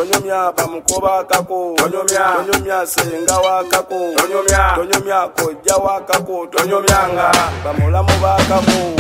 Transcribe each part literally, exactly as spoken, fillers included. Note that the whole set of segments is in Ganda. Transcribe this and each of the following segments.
tonyumya bamukoba kako tonyumya tonyumya senga wakako tonyumya tonyumya kojja wakako tonyumyanga bamulamu bakako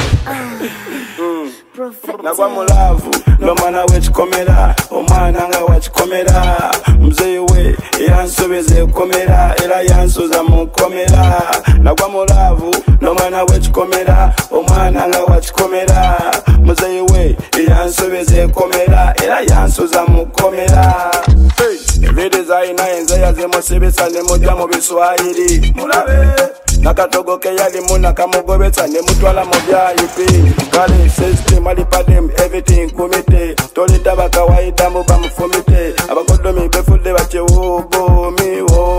nagwa mulavu lomwana wekikomera omwana nga wakikomera muzeyi we yansobeza ekomera era yansoza mukomera nagwa mulavu lomwana wekikomera omwana nga wakikomera muzeyi we yansobeza ekomera era yansoza mukomera ebiri zayina enze yazimusibisa nemujja mu biswahiri mulabe nakatogo ke yalimu nakamugobetsa nemutwala mu byayipi kale system alipadem everything kumite tolita kawaida mu bamufumite abakodomi befudde bakyewugomi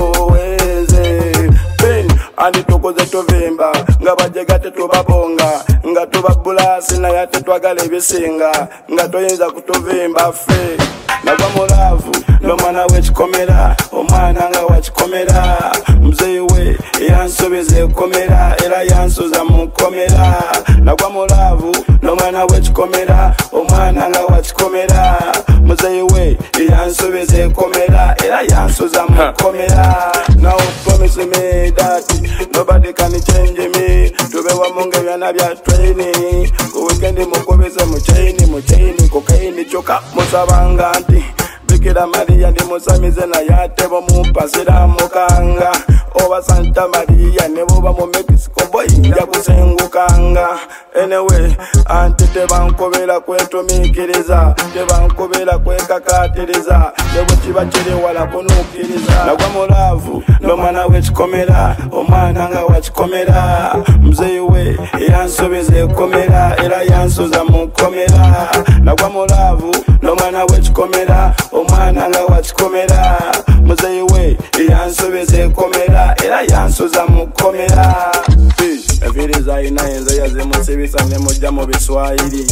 woweze pen andi tukoze tuvimba nga bajega tetubabonga nga tubabulasi naye tetwagala ebisinga nga toyinza kutuvimba ffe nagwa mulavu lomwana wekikomera omwana nga wakikomera muzeyi we yansobeza ekomera era yansoza mukomera nagwa mulavu lomwana wekikomera omwana nga wakikomera muzeyi we yansobeza ekomera era yansoza mukomera. Now promise me that nobody can change me tubewa munge byana bya training ku weekend mukobeze mu chain mu chain cocaine choka musabanga anti Bikira Maria ndi musamize na yatebo mupasira mukanga oba Santa Maria nebo ba mu Mexico boy ya kusengukanga anyway anti tebankobera kwetumikiriza tebankobera kwekakatiriza nebo kiba kiri wala kunukiriza nagwa mulavu lomwana wekikomera omwana nga wakikomera muzeyi we yansobeza ekomera era yansoza mukomera nagwa mulavu lomwana wekikomera omwana nga wakikomera muzeyi we yansobeza ekomera era yansoza mukomera eviri zayina enze yazimusibisa nemujja mu biswahiri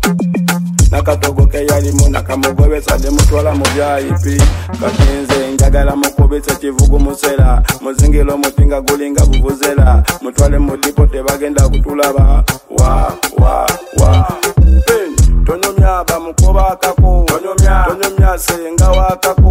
nakatogo ke yalimu nakamugobetsa nemutwala mu byayipi katinze njagala mukubitsa kivugu musera muzingiro mutinga gulinga buvuzera mutwale mu dipo tebagenda kutulaba wa wa wa tonyumya bamukoba kako tonyumya tonyumya senga wakako